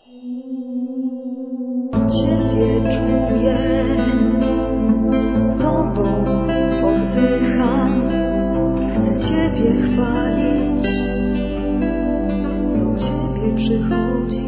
Ciebie czuję, Tobą oddycham, chcę Ciebie chwalić, do Ciebie przychodzić.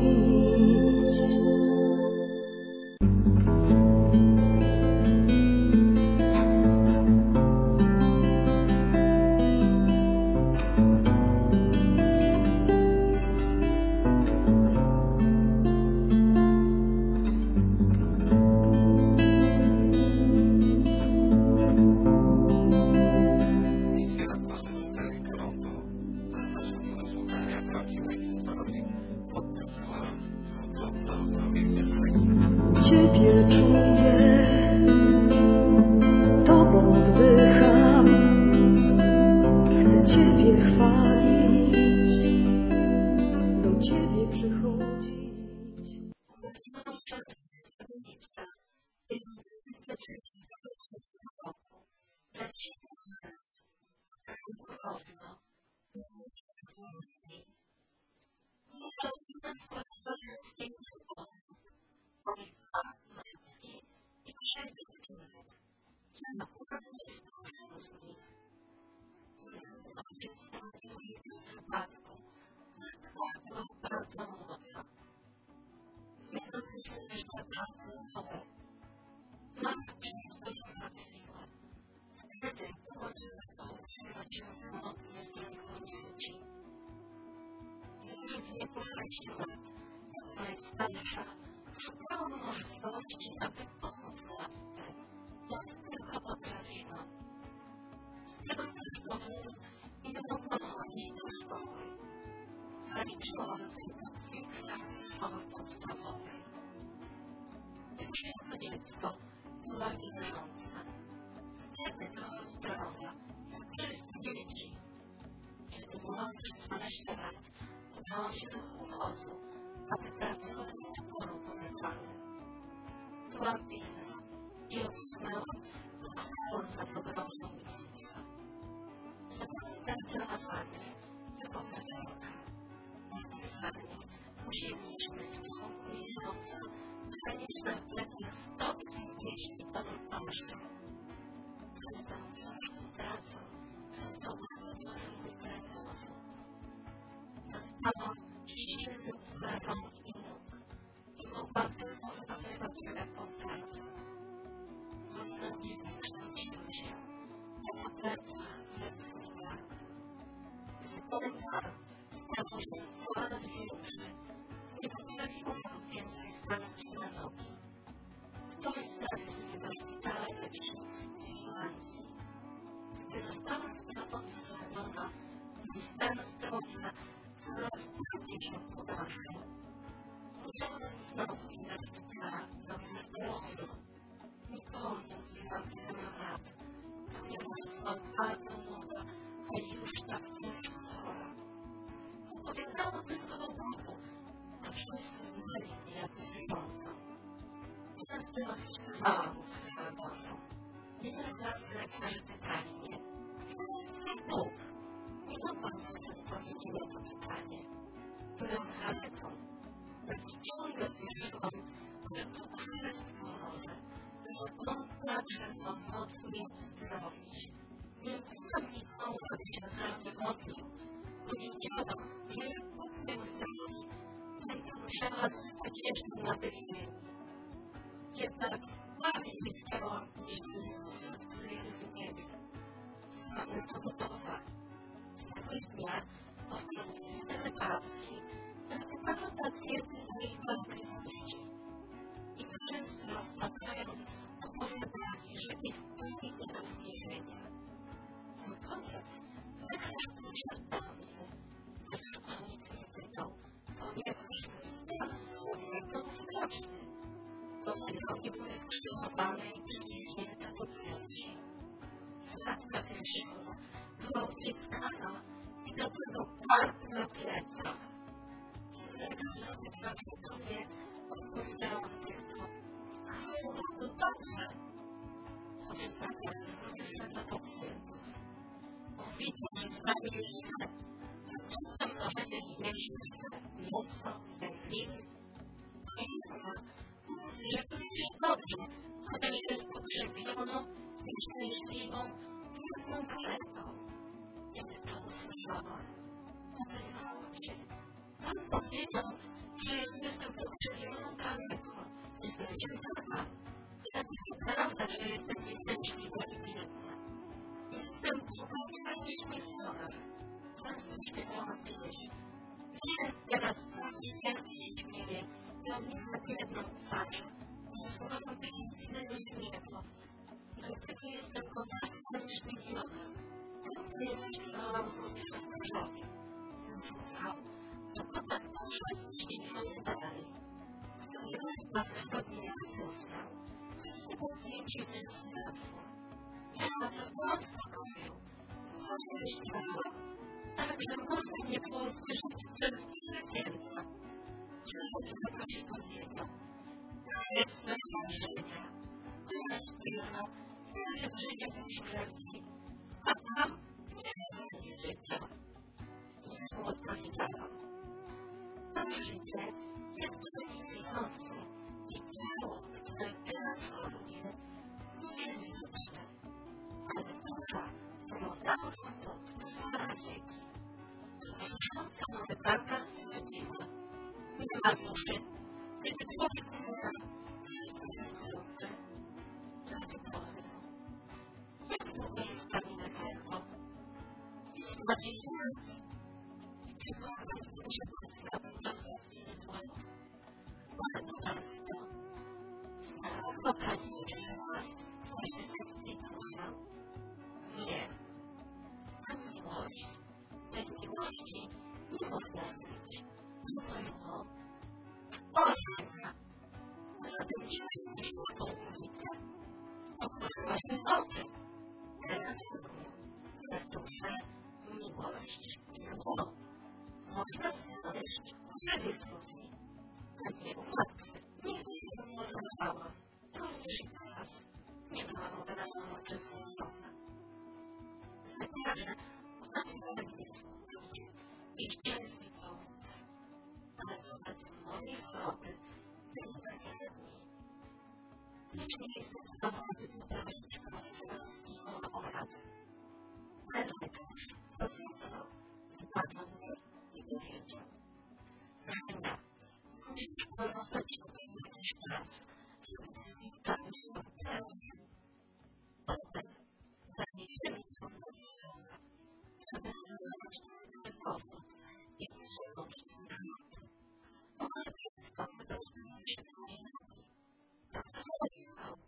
Ciebie czuję, Tobą oddycham, chcę Ciebie chwalić, do Ciebie przychodzić. Szukałam możliwości, aby pomóc matce, jak tylko potrafiłam. Z tego też powodu nie mogłam chodzić do szkoły. Zaliczyłam tylko 2 klasy szkoły podstawowej. Pierwsze dziecko była wierząca. Wtedy miała zdrowia, jak wszyscy dzieci. Kiedy byłam 16 lat, udałam się do Chłowozu, aby prawdopodobnie poru powiedzamy. Byłam pilna i otrzymałam uchwałę za dobrą osiągnięcia. Zakończenie tego wieczorka. Najpierw musieliśmy w ciągu miesiąca przenieść na plecach 140 ton paszczy. Przed tą ciężką pracą został wykonany wystarczająco. Dostałam silny rąk i nóg i mogłam tylko wykonywać lekką pracę. Moje nogi zniekształciły się, a na plecach lepszy kark. Wykonałem stało się coraz większy. Nie potrafiłam więcej stanąć na nogi. Ktoś zawiózł mnie do szpitala leczniczego w Irlandii. Gdy zostałam stamtąd zwolniona, mój stan zdrowia coraz bardziej się pogarszał. Musiałam znowu iść do szpitala do ginekologa. Nikomu nie mówiłam wiele lat, ponieważ byłam bardzo młoda, a już tak ciężko chora. Opowiadałam tylko o Bogu, a wszyscy znali mnie jako wierzącą. Teraz byłam śpiewała mu chwałę Bożą. Nieraz lekarze pytali mnie, co jest Twój Bóg? Nie mogłam sobie odpowiedzieć na to pytanie. Byłam charytą, lecz ciągle wierzyłam, że Bóg wszystko może, że On także ma moc mnie uzdrowić. Nie mówiłam nikomu, aby się za mnie modlił, bo wiedziałam, że jak Bóg mnie uzdrowi, będę musiała zostać jeszcze na tej ziemi. Jednak bardziej chciałam niż Jezus, który jest w niebie. Mamy podoba. Jakoś dnia, podczas wizyty lekarskiej, zapytano pacjentów z ich wątpliwości. I często rozmawiając, opowiadali, że ich boli nie do zniesienia. Na koniec lekarz przyszedł do mnie, lecz on nic nie pytał, ponieważ stan zdrowia był widoczny. Bo moje nogi były skrzyżowane i przyniesięte do piersi. Klatka piersiowa była uciskana i do tego parku na plecach. Lekarz zapytał do mnie, odpowiedziałam tylko, chwała to dobrze. Choć tak jak zwrócił do pacjentów. Widział, że zdanie jest źle. Czasem możecie zjeść mięso, wędliny, że chociaż jest pokrzywioną i szczęśliwą, piękną karetą. Kiedy to usłyszałam, odezwałam się. Pan powiedział, że jestem pokrzywioną karetą. Jestem ciekawa. To prawda, że jestem nieszczęśliwa i biedna. Jestem bogatka i śmieszona. Często śpiewałam pieśń. Wiem, teraz sam świat się śmieje i on jest na jedną twarz. Słowem piękne niebo. Dlatego jestem bogatka i śmiewiona. Często śpiewałam również o mężowi. Słuchał, to potem poszedł zdziwiony dalej. Pewnego dnia poznał. Chyba zdjęcie światło. Ja byłam w pokoju. Chodzę śpiewała. Tak, że można nie było słyszeć przez chwilę piękna. Człowiek tylko się powiedział. Jest najważniejsze. Ja śpiewa. Ja się w życiu uśmierci. A tam nie wiedział. I mu odpowiedziałam. To życie jest wyjątkujące i ciało, które teraz choruje, nie jest wieczne. Ale dusza, którą dał nam Bóg, trwa na wieki. Książka mamy taka stwierdziła. Nie ma duszy. Kiedy człowiek umrze, wszystko zniknące. Zapytałem. Jak długo jest pani na wielko? Jest 20 lat. Chyba że postawił na złotnictwo. Bardzo bardzo. Znalazła pani jeszcze raz w kwestii ducha? Nie. A miłość? Tej miłości nie można być. To zło. Ożenia. Zatem dzisiaj się tą ulicę. Otworzyła się oczy. Teraz rozumiem, że duszę, miłość i zło można znaleźć w żywych ludzi. A nie łatwe. Nigdy się nie podobała. Również i teraz nie byłam obrażona przez Boga. Lekarze ukazywali mnie współczucie i chcieli mi pomóc. Ale wobec mojej choroby byli bezwiedni. Jeśli jestem zdolny poprosić kogoś o radę. Ale lekarz powiedział, zbadał mnie i powiedział, że nie. Musisz pozostać jakiś czas, żeby stał się teraz. Potem zaniesiemy to do Boga, żeby znaleźć ten sposób i przechodzić z nami. Może przedstawy rozumie się inaczej. Tak powiedział,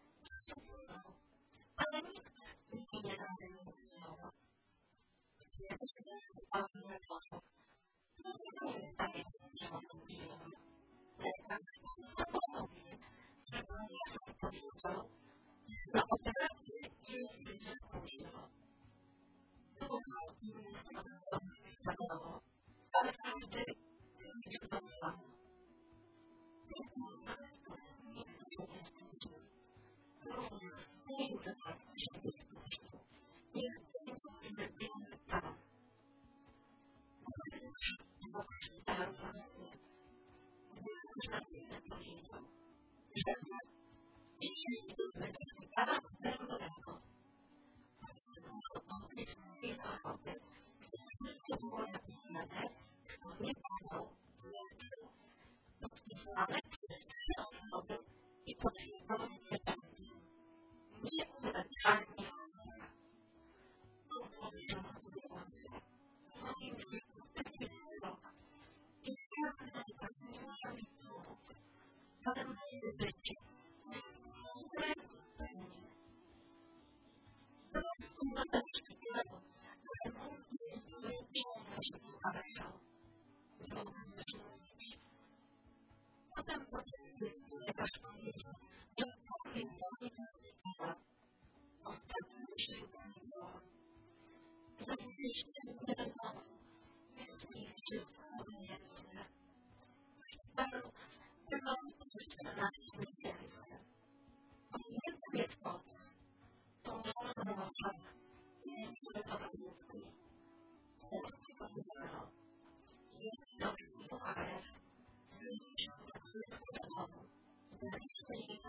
ale nikt mnie nie zadecydował. Kiedy się zupełnie na to, nie zostaje przechodziłem. Lekarz zapoznał mnie, że pan Jezus powiedział, na operację jest za późno. Było mnóstwo stanęło, ale każdy zliczył to samo. Nie chciał się spóźnić. Również nie już tak się nie spóźnił. Nie chcę nie lepiej tam. Bóg starał mnie. Żadnie powiedział, że jeśli będzie Pana Nerwowego, to jest tej choroby, wszystko było napisane, kto nie padał, leczył. Podpisane przez 3 osoby i potwierdzone nie będzie. Nie uleczalnie chora. Odwoływałam się. Moim życiu będzie rok. I świat najpierw nie może mi pomóc. Ale moje życie jest nie. To jest umateczki temu, że mózg jest bezpieczny, że uważał. Zrobił się mówić. Potem lekarz powiedział, że powiem to nie zniknęła. Ostatnio się uganiło. Zazwyczaj nie wiadomo, jest mi wszystko obojętne. Szpitalu byłam już 14 miesięcy. Obojętne jest potem. To można można. Niektóre to ludzkie. Teraz powiedziano. Jest dobrze areszt. Zmienić na chwilę do domu. Znaleźliśmy jej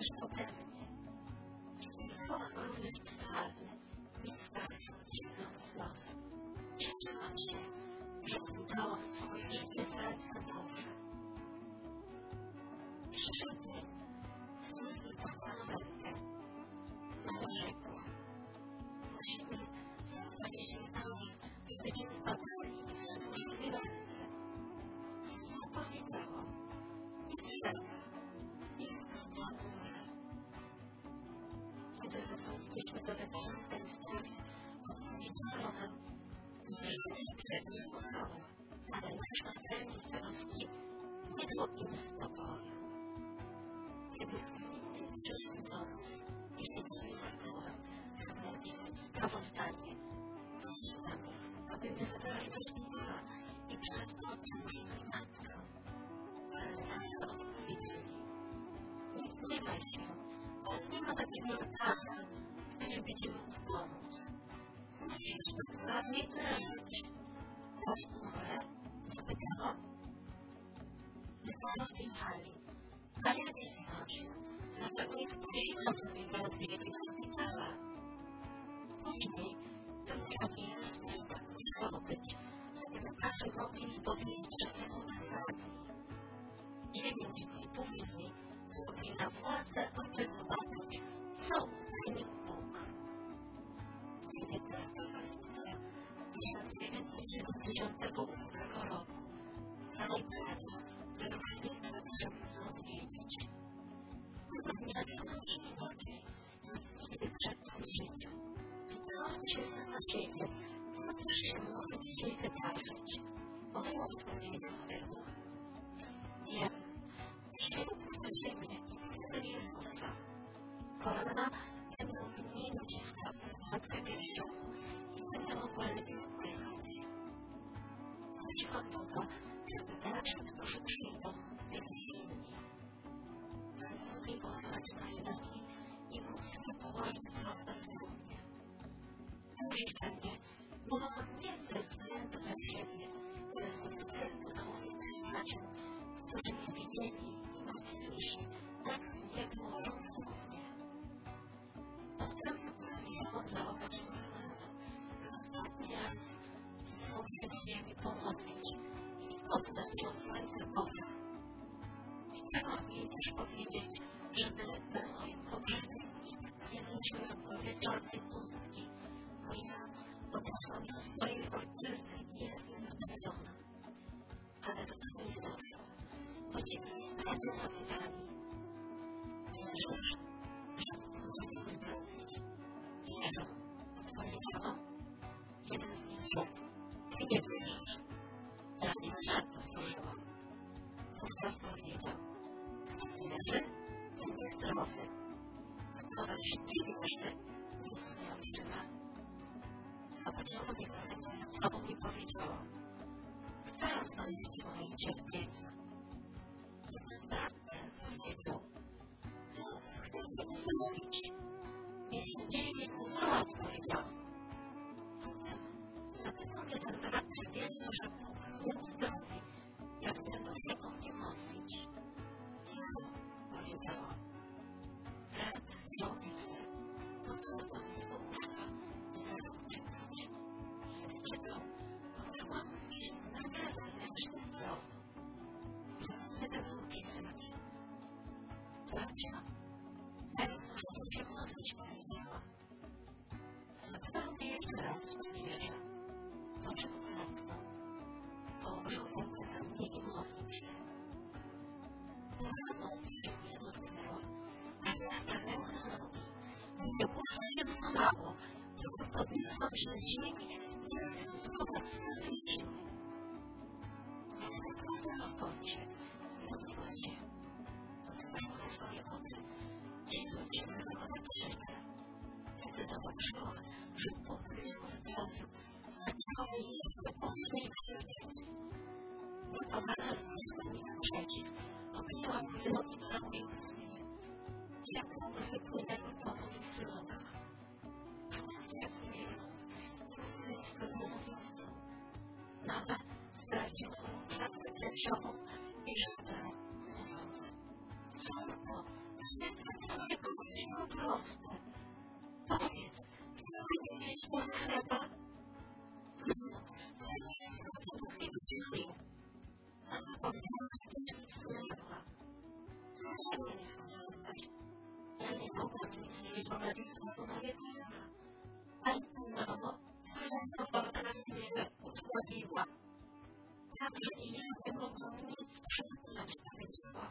też ode mnie. On jest totalny, więc tak się na los. Cieszyłam się, że udałam swoje życie serce Boże. Przyszedł dzień, znów wypłacono rękę. Mama rzekła, musimy spotkać się tam, żeby zbadali wszystkie ręce. Ja powiedziałam, nie trzeba, nie zastanówmy. Kiedy zapomnieliśmy do tej sprawie, powiedziano nam, że nie kochała, ale nasza trening wioski nie było im spokoju. Kiedy inni przyszli do nas i siedzieli za stołem, aby napisać sprawozdanie, prosiłam ich, aby wyzabrali do szpitala i przez to odciążyli matkę. Ale nagle odpowiedzieli, nie gniewaj się, ale nie ma takiego lekarza, który będzie mógł pomóc. Musisz dokładnie leżeć. Umrę? Zapytałam. Wystąpiali. A ja dziwiłam się, dlaczego ich prosiłam, żeby ich odwiedzili do szpitala. Później musiał miejsce, jak musiało być, żeby lekarze mogli mi powiedzieć, że są nazami. 9 dni później mogli na własne oczy zobaczyć, co uczynił Bóg. 1978 roku całej pracy wyruszyliśmy na Brzegnicy odwiedzić. Zapomniano się inaczej, nigdy przed tym życiu. Pytałam się na ciebie, co też się może dzisiaj wydarzyć. Ona odpowiedziała, wiem, dzisiaj opuszczę ziemię i pójdę do Jezusa. Korona będą mniej naciskała na matkę pierściową i będę mogła lepiej oddychać. Prosiłam Boga, żeby dać mi, którzy przyjdą, byli silni. Mogli pochować na nogi i móc się położyć prosto w trumnie. Użyczenie było nie ze względu na siebie, ale ze względu na moich przyjaciół, którzy mnie widzieli i mocniejsi, tak nie było rozsądnie. Potem miałam zauważyć ostatni raz znowu się do Ciebie pomodlić i oddać ją w ręce Boga. Chciałam jej też powiedzieć, żeby na moim pogrzebie nikt nie nucił jako wieczornej pustki, bo ja odeszłam do swojej ojczyzny i jestem zbawiona. Ale do tego nie doszło, bo Ciebie naprawdę zapytali. Wierzysz, że Bóg Cię zbawić? Wierzę, odpowiedziałam. Jeden z nich rzekł, Ty nie wierzysz. Ja nie żart powtórzyłam. Wówczas powiedział, kto wierzy, ten jest zdrowy. Kto zaś nie wierzy, nic nie otrzyma. Zobaczyła mnie sobą i powiedziała, chcę znaleźć moje cierpienie. Jeden brat powiedział, chcę cię zrobić. Jeśli dzień umarła, powiedział. Potem zapytał mnie ten brat, czy wierzył, że Bóg mnie uzdrowi, jak będą się o mnie modlić. Jezu, powiedziała. Brat wziął bitwę, podszedł do mnie do łóżka i zaczął czytać. Kiedy czytał, poczułam się nagle wewnętrznie zdrowo. Nie tego pisać. Bracia, teraz możecie się modlić, powiedziała. Zapytał mnie jeszcze raz, czy wierzę. Po czym zamknął. Położył rękę na mnie i modlił się. Poza noc się mnie dotknęła, a ja stanęła na nogi. Mnie głosu się złamało, tylko podniosłam się z ziemi i tylko własne siły. Zakończyła w kącie i modliła się. Otworzyła swoje oczy, dziwiąc się na krzyka. Kiedy zobaczyła, że Bóg mnie uzdrowił, zaczęła jej zapomnieć i krzyczeć. Wykonana z nich przeciw, objęła moje nogi całą i jak wypłynęły po moich nogach. Czułam się jej rąk, skądzoną. Nawet stracił pracę piersiową i żebra, mówiąc, co to, wszystko proste. Powiedz, co jest to chleba? Ja nie mogłam nic zjeść, bo rodzice pomawiała. Ale mamo, robota mnie utworzyła. Także ja nie mogłam nic przyjąć powiedziała.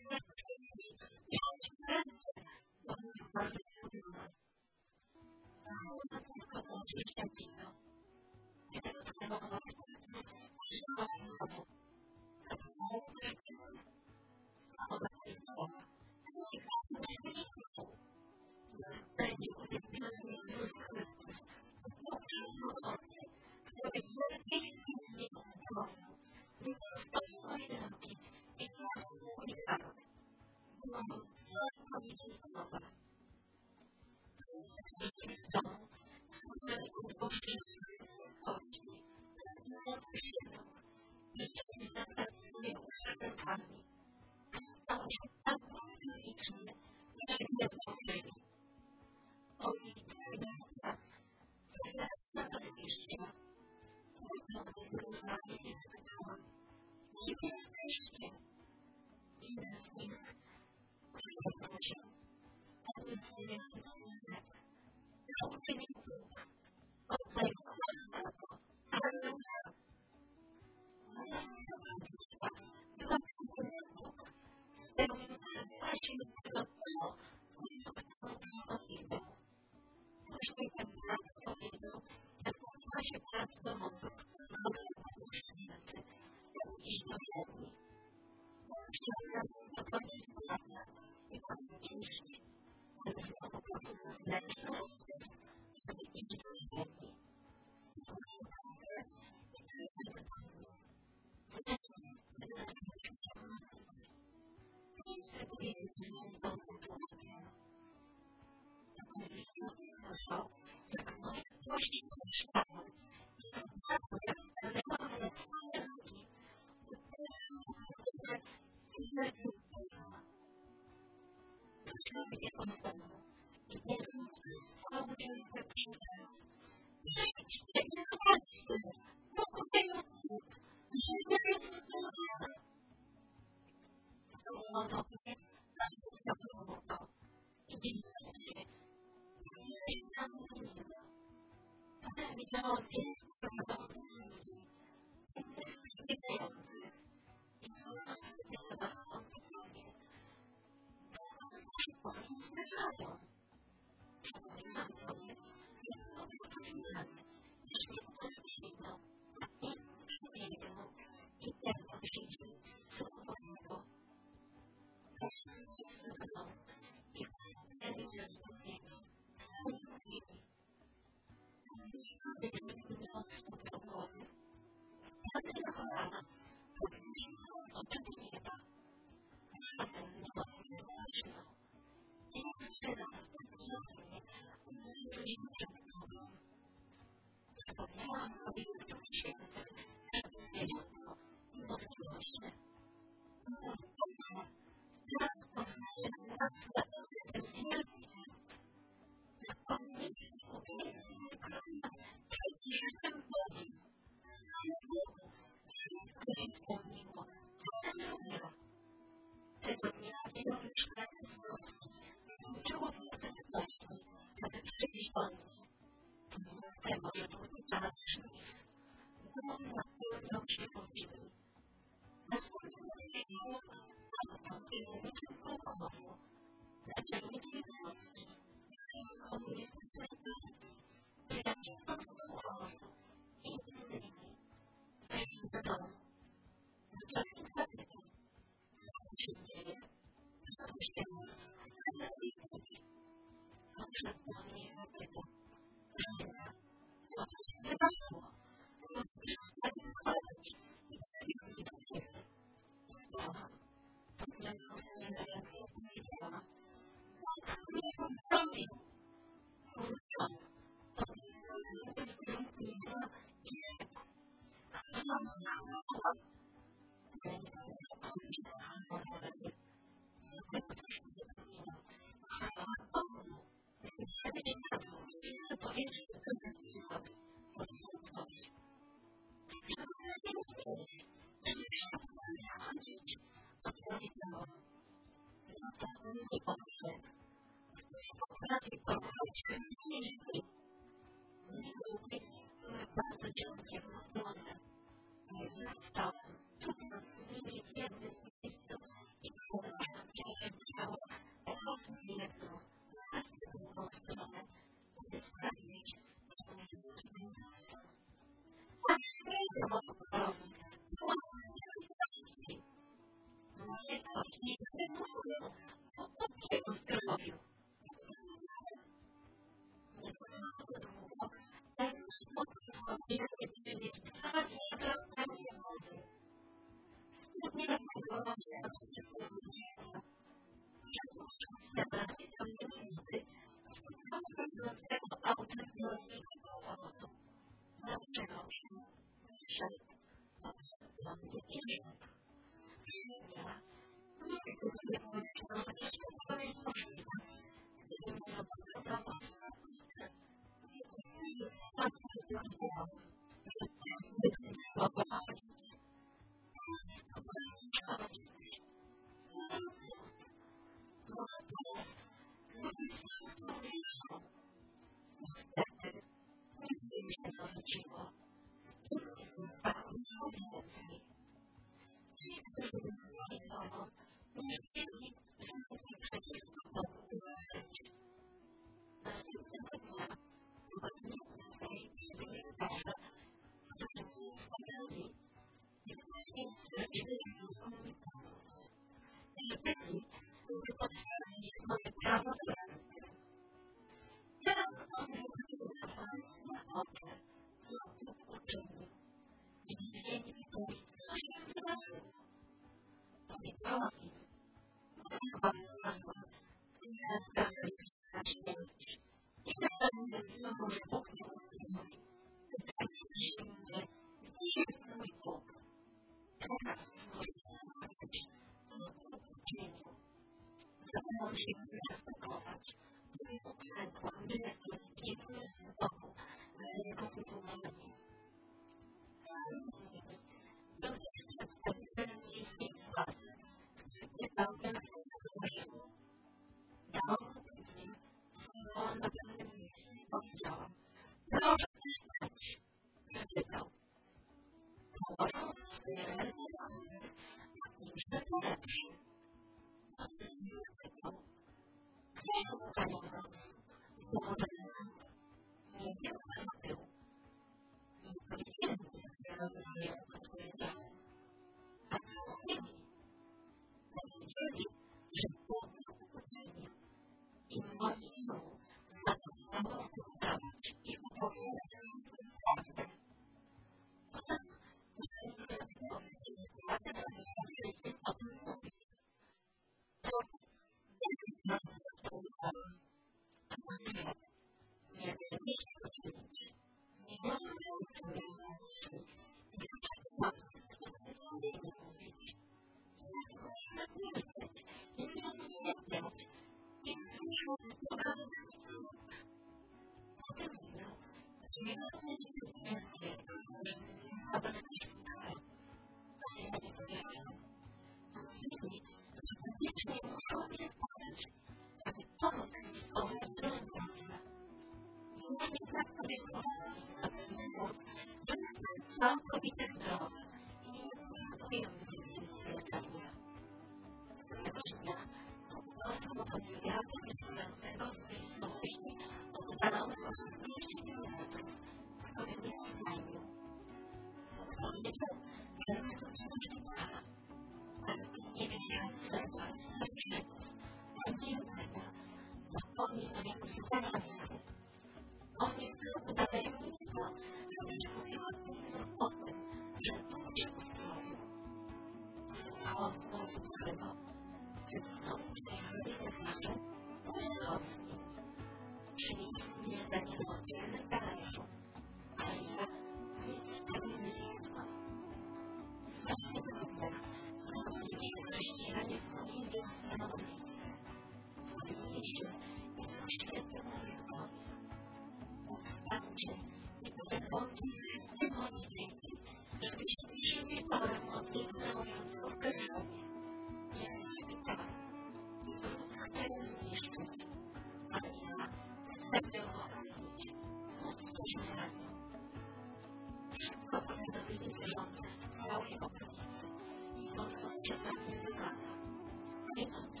dzielne zależą, ale ja nic z tego nie znam. Właśnie tego dnia zrobiliście chrześcijanie w moim wiosnowym powinniście i świetnie mówił do nich. Wstańcie i podejmujcie wszystkie moje dzieci, żebyście przyjęli wieczorem modlitwę mówiąc o Perszonie. Jezus pytał, lud chce ją zniszczyć, ale ja chcę ją ochronić. Módlcie się za nią. Szybko powiadomili wierzących w całej okolicy i modląc się za mnie wymagał. Tej nocy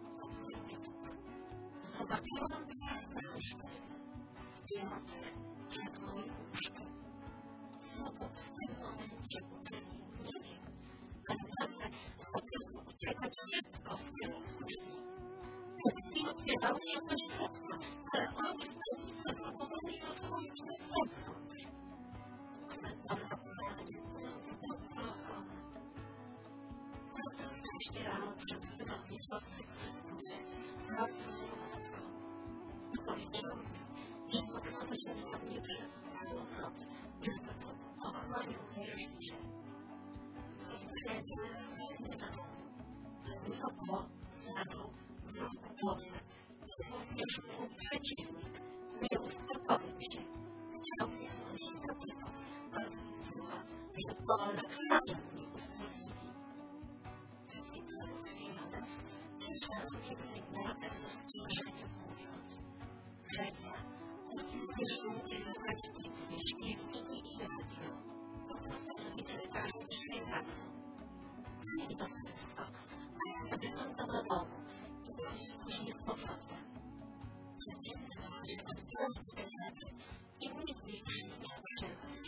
zobaczyłam trzech mężczyzn stojących przed moim łóżkiem. Znowu w tym momencie uczyli, nie wiem, ale nagle zaczęli uciekać szybko w kierunku drzwi. Drzwi otwierały się do środka, ale oni wtedy zaprobowali otworzyć na zewnątrz. Klepana zdalnie mówiąc do ochrony. Bardzo wcześnie rano przebywał wierzący Chrystusie wraz z moją matką. Powiedział mi, że modlimy się za mnie przez całą noc, żeby Bóg ochronił moje życie. Moi przyjaciele zmienili na domu. Wyrokło, zaczął wróg głowy. Również mój przeciwnik nie uspokoił się. Chciał mnie znosić do niego, ale mówiła, że polecamy mnie usprawiedliwi. I porozwijane, przyszła do mnie wygnane ze stworzeniem mówiąc, że ja zwyższą i słuchać Biblii, śpiewiki i radio. Postanowili lekarze przyjechali. I to wszystko, a ja sobie wracam do domu i później z powrotem. Codziennie muszę odbierać te rzeczy i nigdy już nie uczyłeś.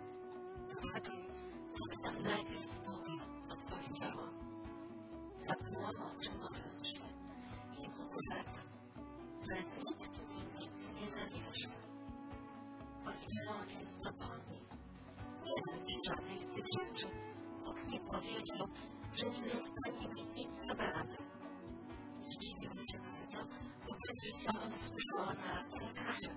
Tak tam najpierw Boga, odpowiedziałam. Zamknęłam oczy modląc się i Bóg rzekł, że nikt mi nic nie zabierze. Powiedziałam więc do Pani. Nie dam mi żadnej z tych rzeczy. Bóg mi powiedział, że nie zostanie mi nic zabrane. Zdziwiłam się bardzo, bo przecież sama słyszała na lekarze.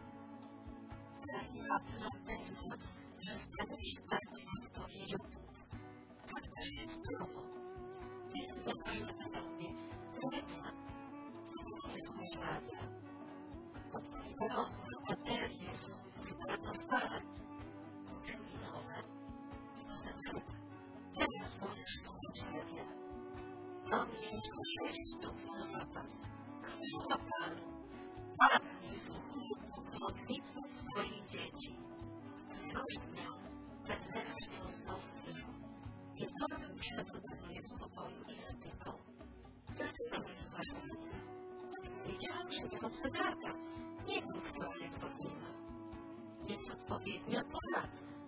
Ale ja pamiętam, że stanie się tak, jak powiedział Bóg. Tak też się stało. Jeden lekarz zapytał mnie, nie znam. Nie słuchaj radia. Odpowiedziałam, że baterie są już bardzo stare. Terminowe. I potem rzekł, teraz możesz słuchać radia. Mam jeszcze 6 sztuk na zapas. Chwała Panu. Pan wysłuchuje modlitwy swoich dzieci. Któregoś dnia ten lekarz miał znowu wyrok. Wieczorem wszedł do mojego pokoju i zapytał, dlaczego nie słuchasz radia? Powiedziałam, że nie mam zegarka. Nie wiem, która jest godzina. Jest odpowiednia pora.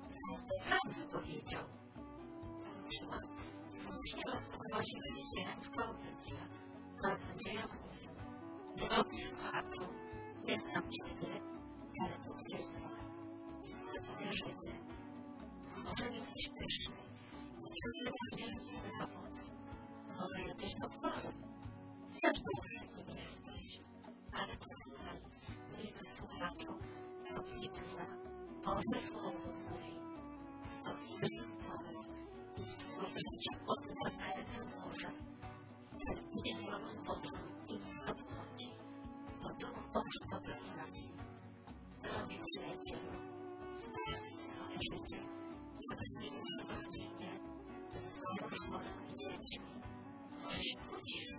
Lekarz powiedział. Wróciłam. Słusznie rozpoczęła się chrześcijańska audycja. Kaznodzieja mówił, drogi słuchaczu, nie znam Ciebie, ale Bóg jest mój. Nie wierzycie. Może jesteś pyszny i przeżywasz wielki zawód. Może jesteś doktorem. Zresztą przed nim jesteś. Ale posłuchaj, miły słuchaczu, co Biblia, Boże Słowo mówi. To Biblia mówi. I Twoje życie oddaje co może. Chcesz być wolą Bożą i nie zabłądzi, bo Duch Boży to prowadzi. Drogi przyjacielu, sprawdź swoje życie, zabrnij w rodzinie, ze swoją żoną i dziećmi. Może się kłócisz.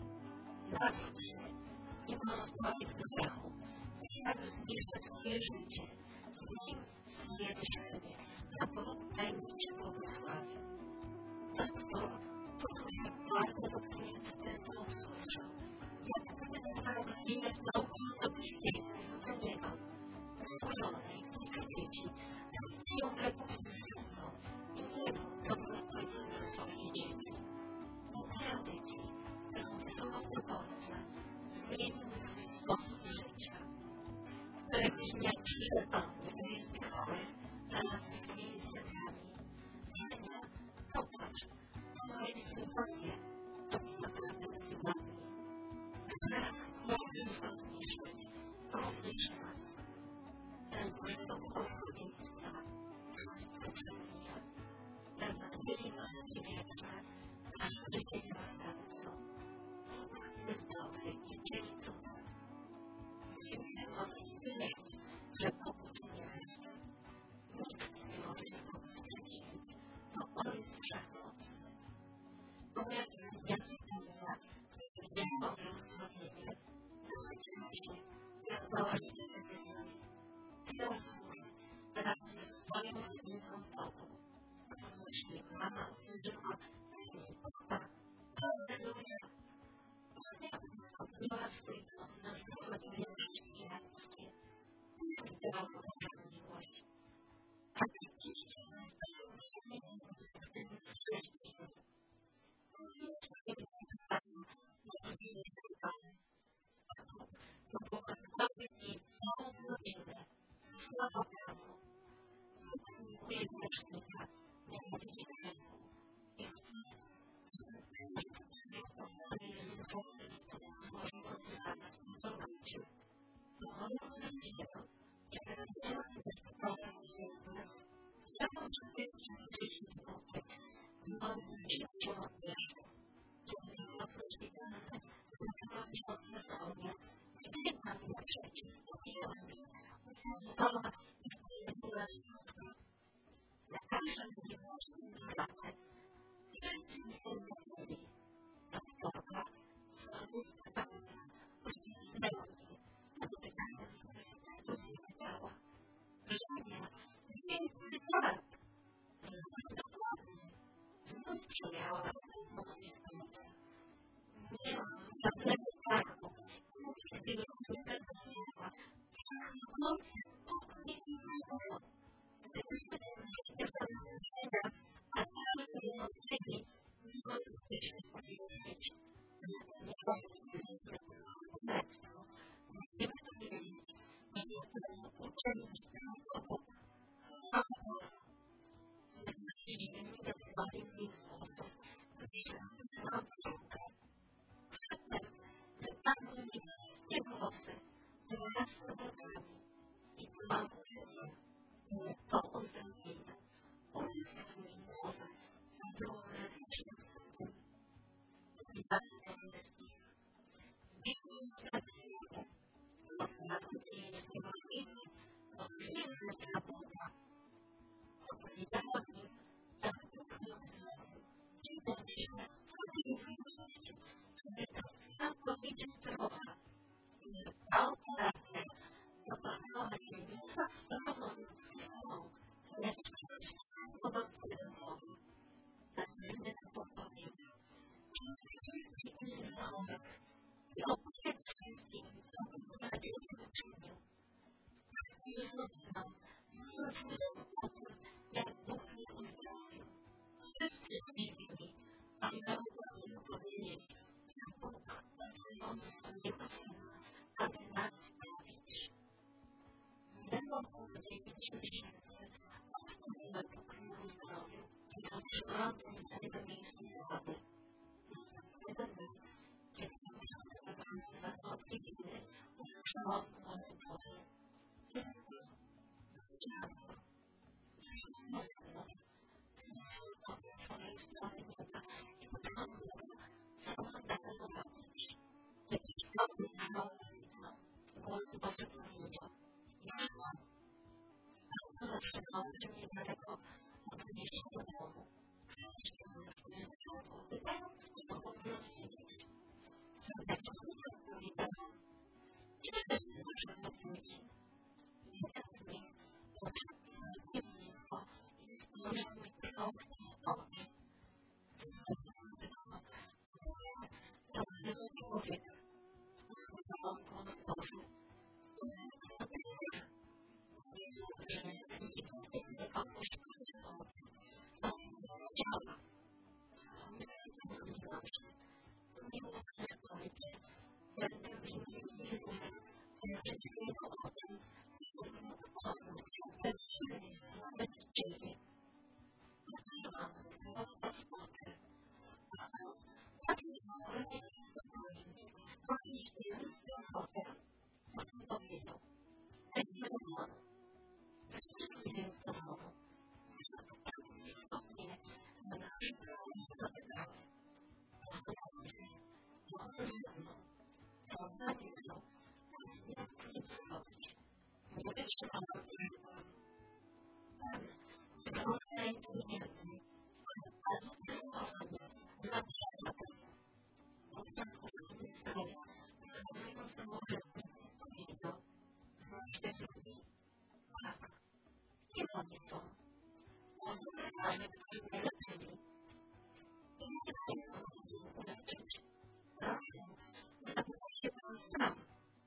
Nawróć się, nie pozostawaj w grzechu, jak zniszczy Twoje życie, z nim Twoje myślenie, a Bóg będzie Cię błogosławił. Doktor, poczuł bardzo dotknięty ten, co usłyszał. Jak gdyby naprawdę wiele nauki osobiście do niego. Stworzone i kilka dzieci, ciągle mówił wszystko i nie był dobrym ojcem dla swoich dzieci. Naprawdę Ci, że wysłał do końca, zmienił sposób życia. Któregoś dnia przyszedł do mnie, bliski chory, wraz z swoimi synami. Żenia, popatrz, moje synowie, to mi naprawdę wyładnie. Strach może wszystko zniszczyć, rozliczy nas. zapisał. Jak to zrobić? Nie wytrzymam do tego. Wygląda inteligentny, ale bardzo stresowany, zapisał to. Podczas używania celu, zakazujący może powiedział, znacznie drugi. Tak, kim oni są? Pozwolenie, którzy najlepiej. I nie dają mi uleczyć. Proszę, zapytaj się pan sam.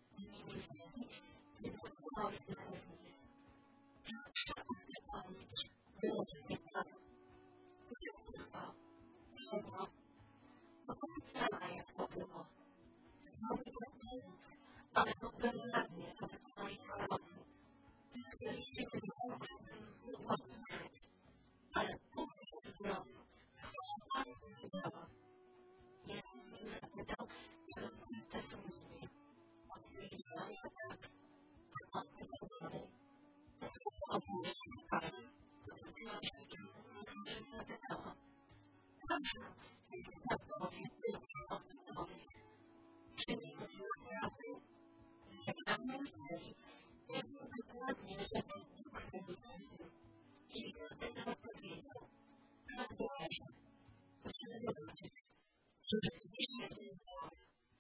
Nie dokonał się z nich. Trzeba wypełnić. Wyleczyć pan. Kurwa. Kurwa. Bo powiedziała, jak to było. Znowu nie pomóc. Ale to bezradnie od twojej choroby. Jeśli nie może, mogła umrzeć. Ale Bóg jest zdrowy. Chwała powiedziała. Jezus zapytał, czy rodzice są z nim. Odpowiedziała, że tak. On pytał dalej. Opuścił parę. Zwróciła się do że zapytała. Dobrze, jeśli tak powie, to co odpowiedź. Czy nie mówiła prawdy? Jak na mnie myśli, Jezus dokładnie rzeczy Bóg wystąpił. I wtedy powiedział. Rozumiem się. Proszę zobaczyć. Czy rzeczywiście jest zdrowy?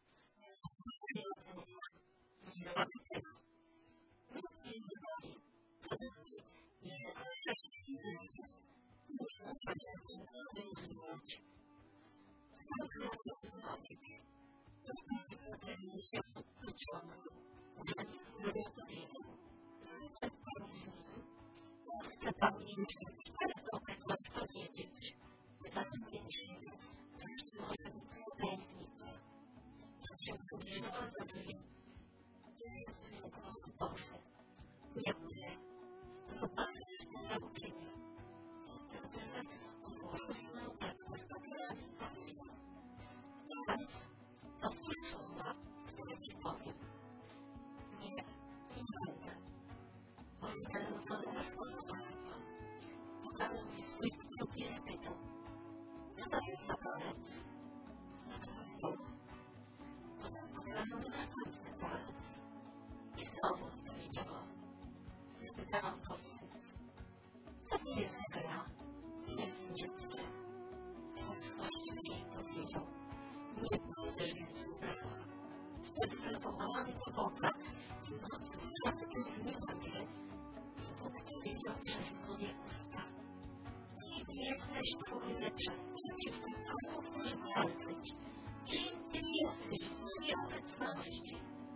Nie zrobię tego. Nic mnie nie boli. Podobnie jest szczęśliwy. Nie muszę się zmienić. Co chcę zrobić? Rozumiem się odpuszczony. Że nie zrobię powiedział. Chcę pan z nim. Chcę pan mieć coś powiedzieć. Zapytać się, coś może być tajemnica. Się zbliżyła do drzwi. Boże, nie bój się. Zobaczysz, co nauczymy. Wtedy odłożył swoją pracę z papierami i powiedział. Teraz otwórz słowa, które ci powiem. Nie będę. Bo jeden poza swoją pracą pokazał mi swój klub i zapytał. Zadaj na palec. Potem pokazał mi następny palec. I znowu odpowiedziałam. Zapytałam go więc. Co to jest za gra? Nie jestem dzieckiem. Więc właściwie jej powiedział. Nie będziesz więc uznała. Wtedy zawołałam do Boga i odkryła mnie. I Bóg powiedział przez moje usta. Kim jesteś człowiecze? Przeciwko komu możesz walczyć? Kim ty jesteś w mojej obecności?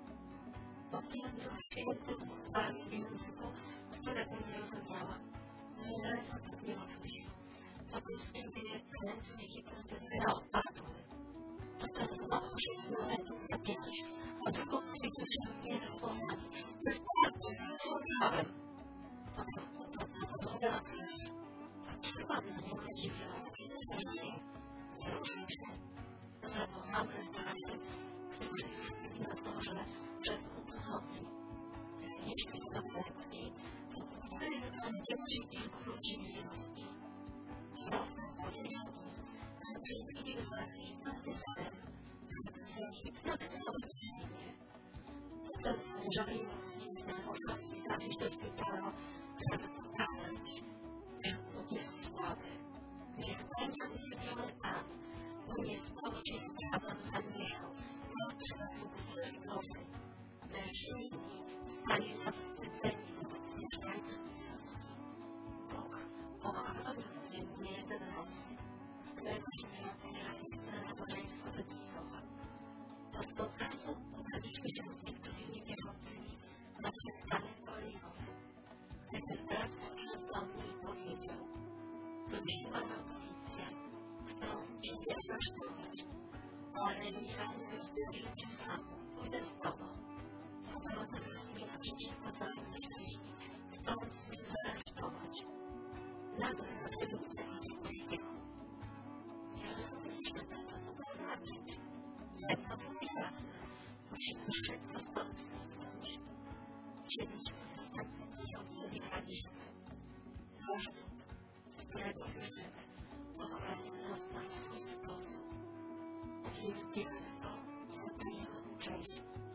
Odniósł się w języku, którego nie rozumiała. Moje ręce podniosły się. Podniosły ręce i kontenera opadły. Potem znowu się ręką zapiąć, a drugą powiedział mnie słowami. Nie oddałem. Potem upadł na krew. Patrzyłam na niego zdziwiona i zaczęła. Nie ruszaj się. Zawołałam lekarzy, którzy już byli na dworze, żeby uduchowił. Znieśli do lekcji, wyglądali kilku ludzi z wioski. Kierowca powiedział mi, że przyjdzie do nas hipnotyzerem, żeby zahipnotyzować mnie. Potem leżeli mi na można wstawić do szpitala, żeby pokazać, że Bóg jest słaby. Niech będzie uwielbiony Pan, bo nie stało się jak Pan zamierzał, podczas Bożej nowej. Mężczyźni stali zawstydzeni wobec mieszkańców wioski. Bóg ochronił mnie w niejeden nocy, z którego się nie opieraliśmy na nabożeństwo religiowe. Po spotkaniu udaliśmy się z niektórymi wierzącymi na przystanek kolejowy. Jeden brat podszedł do mnie i powiedział: wróciła na policję, chcą ciebie aresztować, ale Michał zostawił cię sam, pójdę z tobą. Potem mi naprzeciwko całej mężczyźni, chcąc mnie zaaresztować. Nagle zaczęli uderzać w pośpiechu. Nie rozumieliśmy, co to mogło znaczyć. Jedno było jasne, musimy szybko stąd zniknąć. Wzięliśmy następny i odjechaliśmy. Zarząd, którego wierzymy, ochronił nas na swój sposób. Uwielbiamy go i oddajemy mu cześć.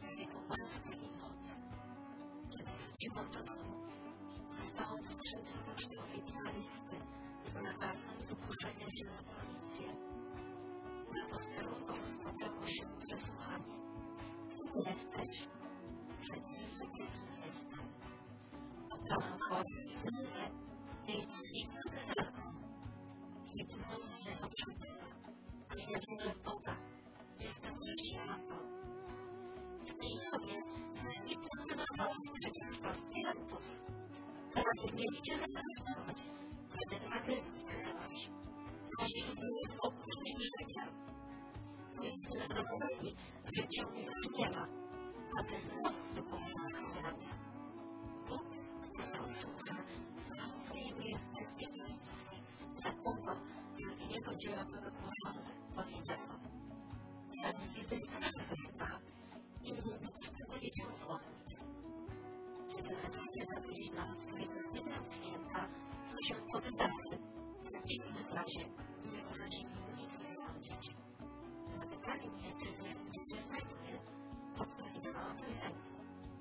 Ostatniej nocy, kiedy wróciłam do domu, zastałam w skrzynce pocztowej listy z nakazem zgłoszenia się na policję. Na posterunku rozpoczęło się przesłuchanie. Kim jesteś? Przeciwny kim jestem. Oddałam Polsce wizję, miejsce hipnotyzerką. Hipnoza jest potrzebna, ale ja wierzę w Boga. Jestem chrześcijanką. W tej dobie hipnotyzowałam przeciw pacjentów. Teraz mieli cię zarejestrować, kiedy nagle zniknęłaś. Nasi ludzie opuścili życia. Zrozumieli, że cię już nie ma, a ty znowu wypowiadasz kazania. Bóg, który odsłucha, zachowuje w bezpieczeństwie. Dlatego, żeby jego dzieła były głoszone, powiedziano. Teraz jesteś zawsze chyba i nie mógł powiedział uwolnić. Kiedy nadzieję zaprosiła swojego jednego klienta, co się poddaje, w przeciwnym razie nie możecie nic wyrządzić. Zapytali mnie, czy wiem, gdzie się znajduje, odpowiedziałam ręką.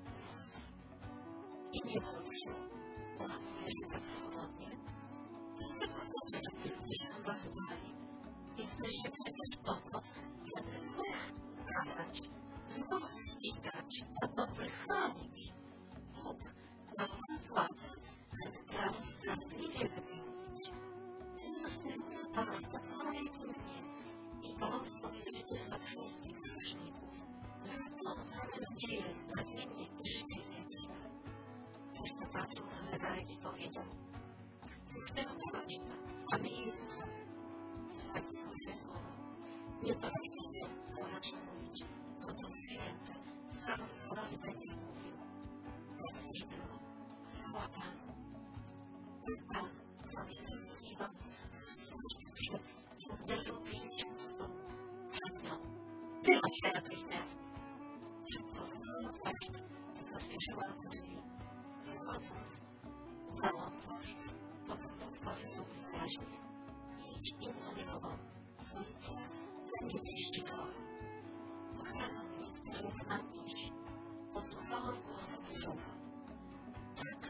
I nie bój się, bo mówię, że tak swobodnie. Tylko co, żeby ludzie się was bali. Jesteście przecież po to, żeby złych karać, złych ścigać, a dobrych chronić. Bóg dał nam władzę, aby prawo sprawiedliwie wypełnić. Zastępuje Pana za całe imię i dał odpowiedź dla wszystkich grzeszników. Zakończone nadzieję zbawienie i życie wieczne. Jeszcze patrzył na zegarek i powiedział: Jestem godzina, a my jedno. Tak swoje słowo. Nie patrzcie się, co raczej mówić, bo to święte, sam zaraz będzie mówił. Tak już było. Chwała Panu. Pan zamieszkiwał się i uderzył pięścią w dół. Krzyknął: Wychodź się natychmiast! Szybko zginął płaszcz i pospieszyła do drzwi. Wychodząc, dałam płaszcz, potem odpowiedział mi wyraźnie: Idź inną drogą. Policja będzie cię ścigała. Pokazał mi, którym mam iść. Posłuchałam głosu Bożego. Tak,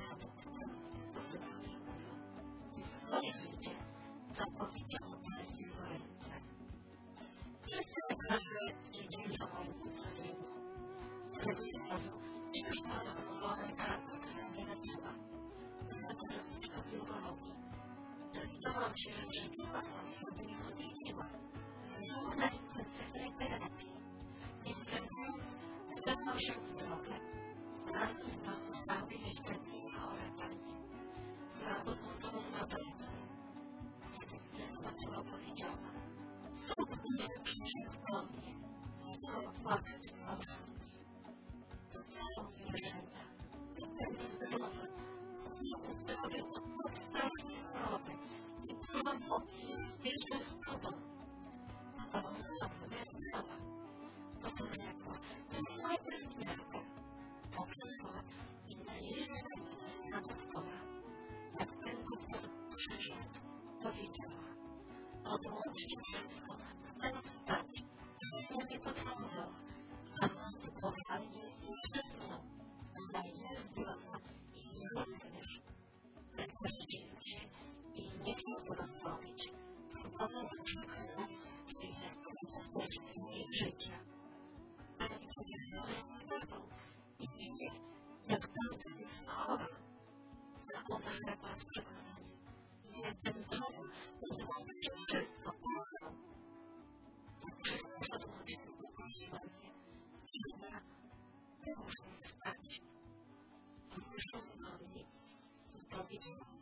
moje życie zapowiedziało Pani w ręce. Wszyscy lekarze wiedzieli o moim uzdrowieniu. Któregoś razu ciężko zadowolona karta, która mnie nabiła. Zagraniczna biologii. Dowiedziałam się, że życzyła sobie, mnie odwiedziła. Znowu na intensywnej terapii. Nie zgadzając, wybrał się w drogę. Raz znowu cały nieszczęsny chore Pani. Była podłączona na bardzo. Kiedy mnie zobaczyła, powiedziała: Co to nie przyszedł do mnie? Zaczęła płakać w małżeństwie. Dostałam wyrzeczenia. Jestem zdrowy. Nie uzdrowię od podstawowej choroby. I dużo mocy jeszcze z Tobą. Podałam sobie wyrażała. Potem rzekła: Nie ma pielęgniarkę. Poprzyszła i na jej życzenie została wkoła. Jak ten doktor przyszedł, powiedziała: Odłączcie wszystko, chcę spać. Ja nie potrzebowała, a noc Boga jest wszystko. Ona jest zdrowa i nie również. Lekarz zdziwił się i nie chciał tego zrobić. Próbował przekonać, że jest bezpieczny jej życia. Ale przecież moja drogą i wie, jak bardzo jest chora. A ona rzekła z przekonaniem: Jestem zdrowa, odłączcie wszystko, proszę. Jak wszystko odłączyło, poprosiła mnie: Siódma, muszę wstać. Wyszłam do niej i powiedziałam: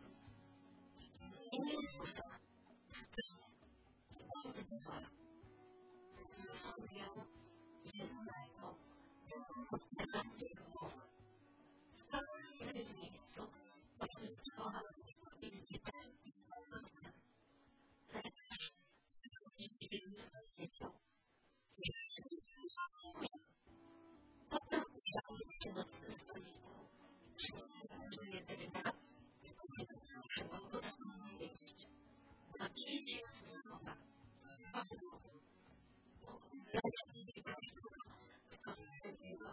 Nie muszę wstać. Nie zdrowa. Zrozumiał, że znajdą koncentrację głowy. Stała w miejscu, odzyskała i zbiegała. Lekarz zdziwiony powiedział: Jeszcze nie wstaję. Potem usiadł się nad stoliką. Przyniósł jedzenia i powiedział: Trzeba go tam jeść. Do dziś jest zdrowa. Lekarz nie widać tego, kto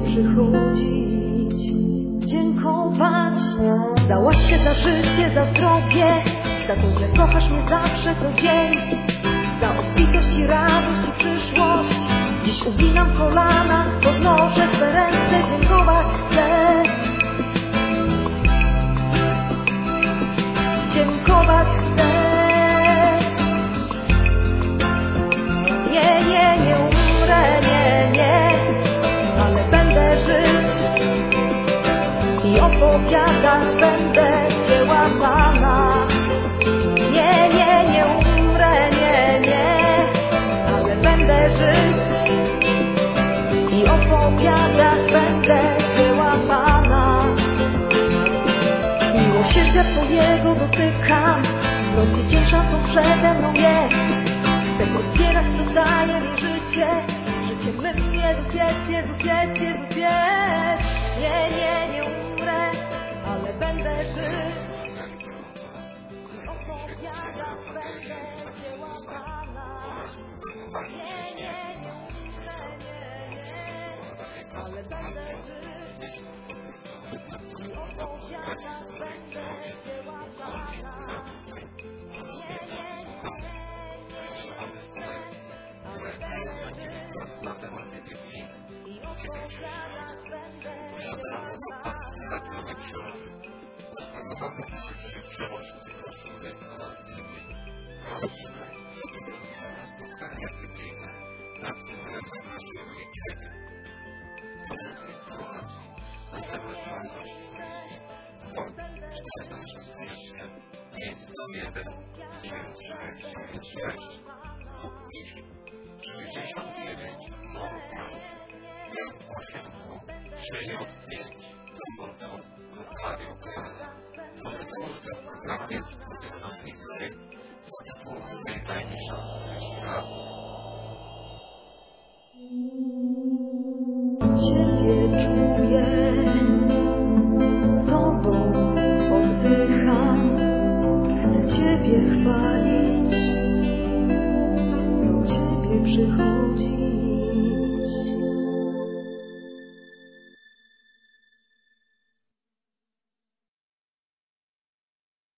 przychodzić, dziękować. Dałaś się za życie, za zdrowie, za to, że kochasz mnie zawsze co dzień, za obfitość i radość i przyszłość. Dziś uginam kolana, podnoszę swe ręce, dziękować chcę. Dziękować chcę. Nie umrę, nie, ale będę żyć i opowiadać będę dzieła Pana. Nie umrę, nie, ale będę żyć i opowiadać będę dzieła Pana. Miłosierdzia Twojego dotykam, noc i ciężar to przede mną jest. Chcę odbierać, co daje mi życie. Życie mym Jezus jest, Jezus jest, Jezus jest. Nie umrę, ale będę żyć i opowiadać będę dzieła Pana. Nie umrę, nie, ale będę żyć i opowiadać będę dzieła Pana. Ciebie czuję, Tobą oddycham, chcę Ciebie chwalić, do Ciebie przychodzę.